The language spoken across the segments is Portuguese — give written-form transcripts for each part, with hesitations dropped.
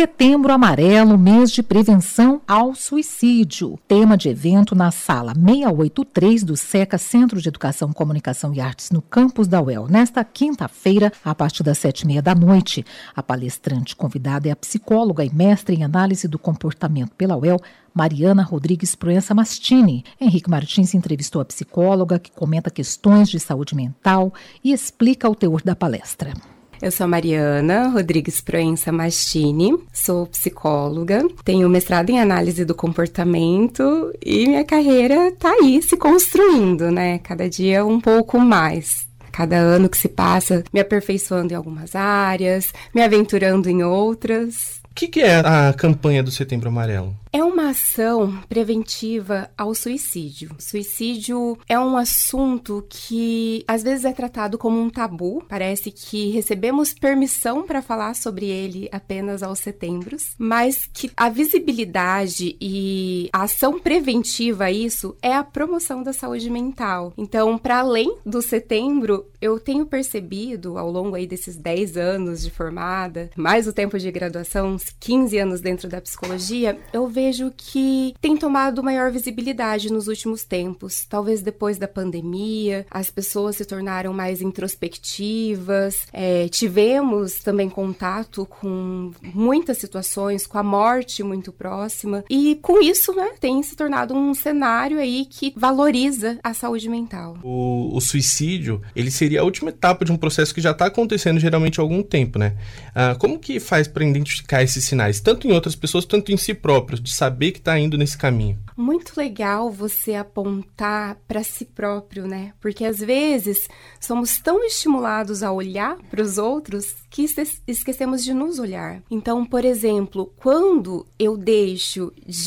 Setembro Amarelo, mês de prevenção ao suicídio. Tema de evento na sala 683 do SECA, Centro de Educação, Comunicação e Artes, no campus da UEL. Nesta quinta-feira, a partir das 7h30 a palestrante convidada é a psicóloga e mestre em análise do comportamento pela UEL, Mariana Rodrigues Proença Mastini. Henrique Martins entrevistou a psicóloga, que comenta questões de saúde mental e explica o teor da palestra. Eu sou a Mariana Rodrigues Proença Mastini, sou psicóloga, tenho mestrado em análise do comportamento e minha carreira está aí se construindo, né? Cada dia um pouco mais. Cada ano que se passa, me aperfeiçoando em algumas áreas, me aventurando em outras. O que é a campanha do Setembro Amarelo? É uma ação preventiva ao suicídio. Suicídio é um assunto que às vezes é tratado como um tabu. Parece que recebemos permissão para falar sobre ele apenas aos setembros, mas que a visibilidade e a ação preventiva a isso é a promoção da saúde mental. Então, para além do setembro, eu tenho percebido ao longo aí desses 10 anos de formada, mais o tempo de graduação, 15 anos dentro da psicologia, eu vejo que tem tomado maior visibilidade nos últimos tempos. Talvez depois da pandemia, as pessoas se tornaram mais introspectivas, tivemos também contato com muitas situações, com a morte muito próxima, e com isso, né, tem se tornado um cenário aí que valoriza a saúde mental. O suicídio, ele seria a última etapa de um processo que já está acontecendo geralmente há algum tempo, né? Como que faz para identificar esses sinais, tanto em outras pessoas, tanto em si próprios, de saber que está indo nesse caminho? Muito legal você apontar para si próprio, né? Porque às vezes somos tão estimulados a olhar para os outros que esquecemos de nos olhar. Então, por exemplo, quando eu deixo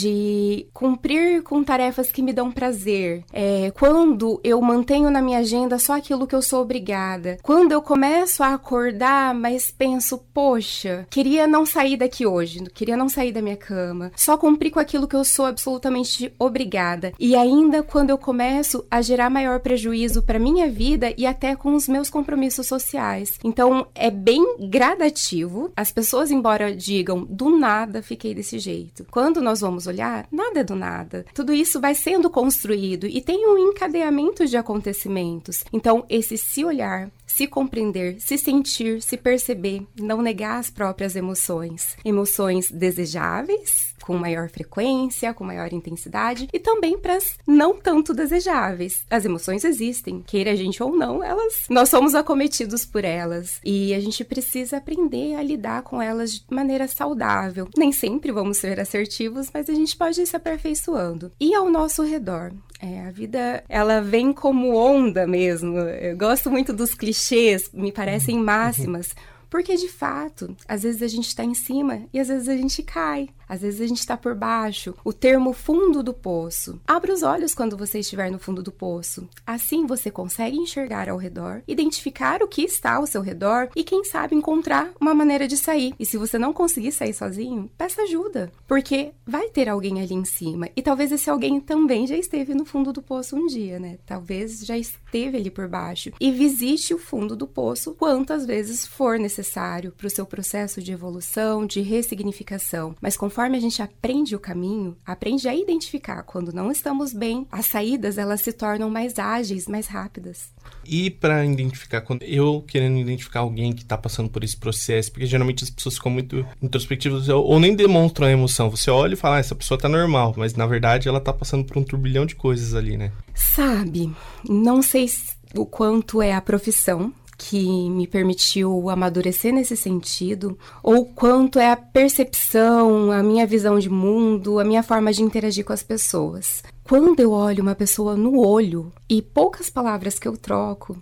de cumprir com tarefas que me dão prazer, quando eu mantenho na minha agenda só aquilo que eu sou obrigada, quando eu começo a acordar, mas penso, poxa, queria não sair daqui hoje, queria não sair da minha cama, só cumprir com aquilo que eu sou absolutamente obrigada. E ainda quando eu começo a gerar maior prejuízo para minha vida e até com os meus compromissos sociais. Então, é bem gradativo. As pessoas, embora digam, do nada fiquei desse jeito. Quando nós vamos olhar, nada é do nada. Tudo isso vai sendo construído e tem um encadeamento de acontecimentos. Então, esse se olhar, se compreender, se sentir, se perceber, não negar as próprias emoções. Emoções desejáveis, com maior frequência, com maior intensidade, e também para as não tanto desejáveis. As emoções existem, queira a gente ou não, nós somos acometidos por elas, e a gente precisa aprender a lidar com elas de maneira saudável. Nem sempre vamos ser assertivos, mas a gente pode ir se aperfeiçoando. E ao nosso redor? A vida, ela vem como onda mesmo. Eu gosto muito dos clichês, me parecem máximas, porque, de fato, às vezes a gente está em cima e às vezes a gente cai. Às vezes a gente está por baixo. O termo fundo do poço. Abra os olhos quando você estiver no fundo do poço. Assim você consegue enxergar ao redor, identificar o que está ao seu redor e, quem sabe, encontrar uma maneira de sair. E se você não conseguir sair sozinho, peça ajuda. Porque vai ter alguém ali em cima. E talvez esse alguém também já esteve no fundo do poço um dia, né? Talvez já esteve ali por baixo. E visite o fundo do poço quantas vezes for necessário para o seu processo de evolução, de ressignificação. Mas conforme a gente aprende o caminho, aprende a identificar quando não estamos bem, as saídas, elas se tornam mais ágeis, mais rápidas. E para identificar, quando eu querendo identificar alguém que está passando por esse processo, porque geralmente as pessoas ficam muito introspectivas ou nem demonstram a emoção. Você olha e fala, essa pessoa tá normal, mas na verdade ela tá passando por um turbilhão de coisas ali, né? Sabe, não sei o quanto é a profissão que me permitiu amadurecer nesse sentido, ou quanto é a percepção, a minha visão de mundo, a minha forma de interagir com as pessoas. Quando eu olho uma pessoa no olho e poucas palavras que eu troco,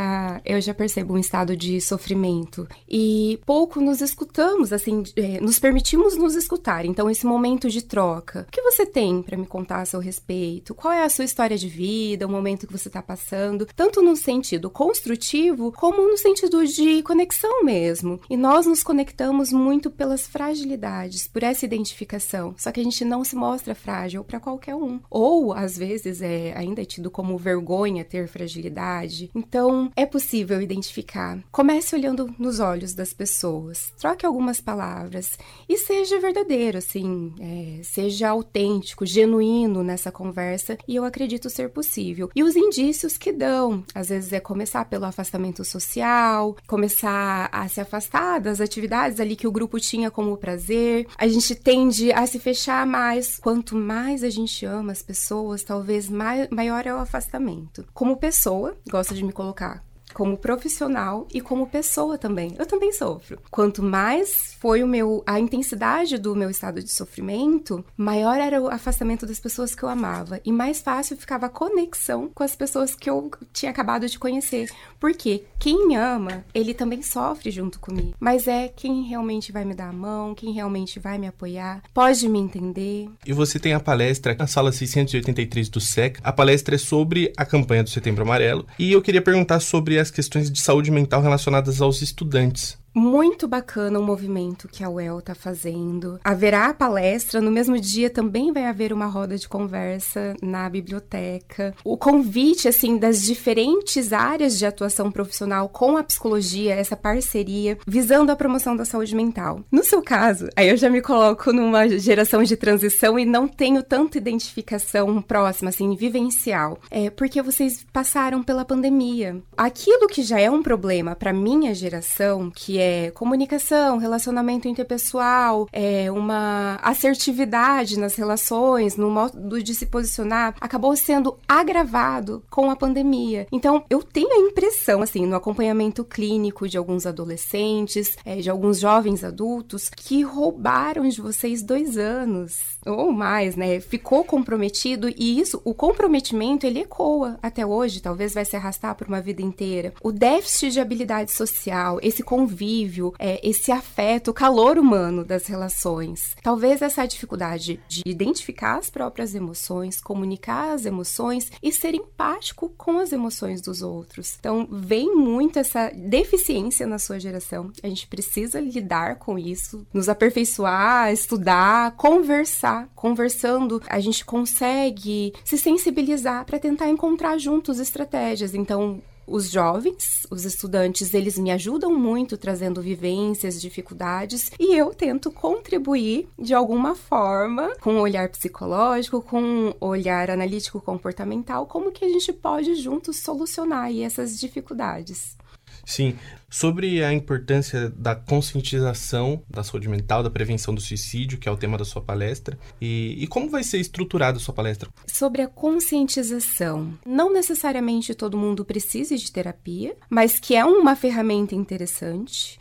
eu já percebo um estado de sofrimento. E pouco nos escutamos, assim, nos permitimos nos escutar. Então, esse momento de troca. O que você tem para me contar a seu respeito? Qual é a sua história de vida, o momento que você está passando? Tanto no sentido construtivo, como no sentido de conexão mesmo. E nós nos conectamos muito pelas fragilidades, por essa identificação. Só que a gente não se mostra frágil para qualquer um. Ou, às vezes, ainda é tido como vergonha ter fragilidade. Então, Então, é possível identificar. Comece olhando nos olhos das pessoas, troque algumas palavras e seja verdadeiro, assim, seja autêntico, genuíno nessa conversa, e eu acredito ser possível. E os indícios que dão, às vezes é começar pelo afastamento social, começar a se afastar das atividades ali que o grupo tinha como prazer. A gente tende a se fechar mais. Quanto mais a gente ama as pessoas, talvez maior é o afastamento. Como pessoa, gosto de me colocar como profissional e como pessoa também. Eu também sofro. Quanto mais foi a intensidade do meu estado de sofrimento, maior era o afastamento das pessoas que eu amava. E mais fácil ficava a conexão com as pessoas que eu tinha acabado de conhecer. Porque quem me ama, ele também sofre junto comigo. Mas é quem realmente vai me dar a mão, quem realmente vai me apoiar, pode me entender. E você tem a palestra na sala 683 do SECA. A palestra é sobre a campanha do Setembro Amarelo. E eu queria perguntar sobre as questões de saúde mental relacionadas aos estudantes. Muito bacana o movimento que a UEL está fazendo. Haverá a palestra, no mesmo dia também vai haver uma roda de conversa na biblioteca. O convite, assim, das diferentes áreas de atuação profissional com a psicologia, essa parceria, visando a promoção da saúde mental. No seu caso, aí eu já me coloco numa geração de transição e não tenho tanta identificação próxima, assim, vivencial. Porque vocês passaram pela pandemia. Aquilo que já é um problema para minha geração, que comunicação, relacionamento interpessoal, uma assertividade nas relações, no modo de se posicionar, acabou sendo agravado com a pandemia. Então, eu tenho a impressão, assim, no acompanhamento clínico de alguns adolescentes, de alguns jovens adultos, que roubaram de vocês 2 anos, ou mais, né? Ficou comprometido, e isso, o comprometimento, ele ecoa até hoje, talvez vai se arrastar por uma vida inteira. O déficit de habilidade social, esse convívio, esse afeto, o calor humano das relações. Talvez essa dificuldade de identificar as próprias emoções, comunicar as emoções e ser empático com as emoções dos outros. Então, vem muito essa deficiência na sua geração. A gente precisa lidar com isso, nos aperfeiçoar, estudar, conversar. Conversando, a gente consegue se sensibilizar para tentar encontrar juntos estratégias. Então, os jovens, os estudantes, eles me ajudam muito trazendo vivências, dificuldades, e eu tento contribuir de alguma forma, com um olhar psicológico, com um olhar analítico comportamental, como que a gente pode juntos solucionar aí essas dificuldades. Sim, sobre a importância da conscientização da saúde mental, da prevenção do suicídio, que é o tema da sua palestra, e como vai ser estruturada a sua palestra? Sobre a conscientização, não necessariamente todo mundo precise de terapia, mas que é uma ferramenta interessante.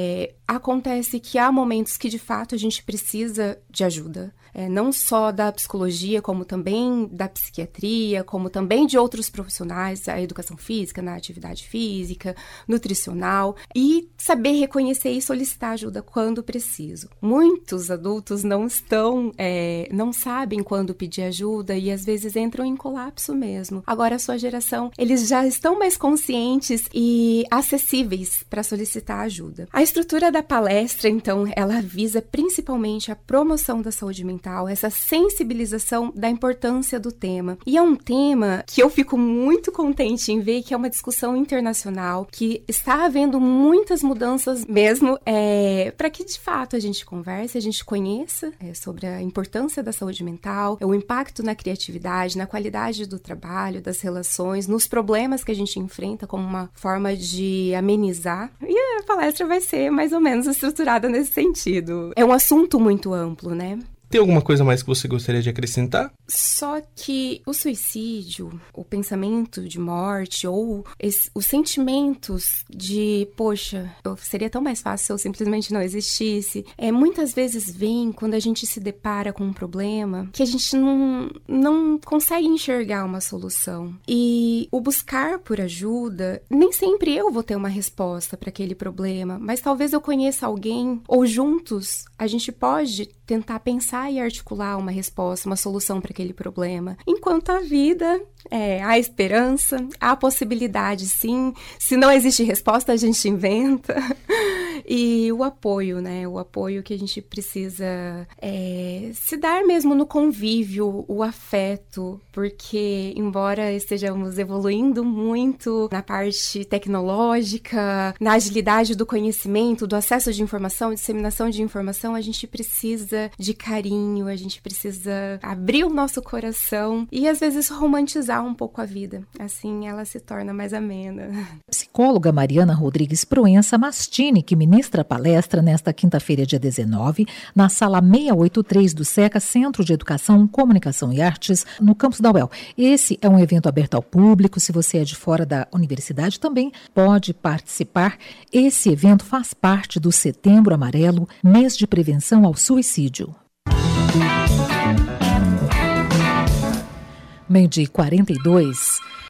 Acontece que há momentos que, de fato, a gente precisa de ajuda. Não só da psicologia, como também da psiquiatria, como também de outros profissionais, a educação física, na atividade física, nutricional, e saber reconhecer e solicitar ajuda quando preciso. Muitos adultos não sabem quando pedir ajuda e às vezes entram em colapso mesmo. Agora, a sua geração, eles já estão mais conscientes e acessíveis para solicitar ajuda. A estrutura da palestra, então, ela visa principalmente a promoção da saúde mental, essa sensibilização da importância do tema. E é um tema que eu fico muito contente em ver que é uma discussão internacional, que está havendo muitas mudanças mesmo, para que de fato a gente converse, a gente conheça sobre a importância da saúde mental, o impacto na criatividade, na qualidade do trabalho, das relações, nos problemas que a gente enfrenta como uma forma de amenizar. E a palestra vai ser mais ou menos estruturada nesse sentido. É um assunto muito amplo, né? Tem alguma coisa mais que você gostaria de acrescentar? Só que o suicídio, o pensamento de morte ou os sentimentos de, poxa, seria tão mais fácil se eu simplesmente não existisse, muitas vezes vem quando a gente se depara com um problema que a gente não consegue enxergar uma solução. E o buscar por ajuda, nem sempre eu vou ter uma resposta para aquele problema, mas talvez eu conheça alguém, ou juntos a gente pode tentar pensar e articular uma resposta, uma solução para aquele problema. Enquanto a vida, há esperança, há possibilidade, sim. Se não existe resposta, a gente inventa. E o apoio, né? O apoio que a gente precisa se dar mesmo no convívio, o afeto, porque embora estejamos evoluindo muito na parte tecnológica, na agilidade do conhecimento, do acesso de informação, disseminação de informação, a gente precisa de carinho, a gente precisa abrir o nosso coração e às vezes romantizar um pouco a vida. Assim ela se torna mais amena. Psicóloga Mariana Rodrigues Proença Mastini, que ministra a palestra nesta quinta-feira, dia 19, na sala 683 do SECA, Centro de Educação, Comunicação e Artes, no campus da UEL. Esse é um evento aberto ao público. Se você é de fora da universidade, também pode participar. Esse evento faz parte do Setembro Amarelo, mês de prevenção ao suicídio. 12:42.